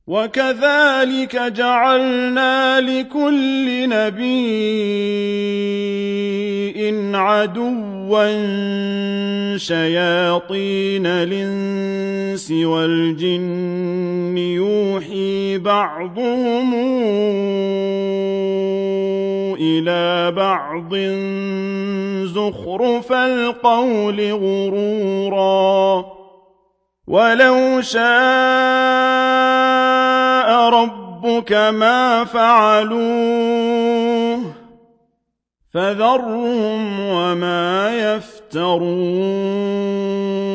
وكذلك جعلنا لكل نبي عدوا شياطين الإنس والجن يوحي بعضهم إلى بعض زخرف القول غرورا ولو شاء ربك ما فعلوه فذرهم وما يفترون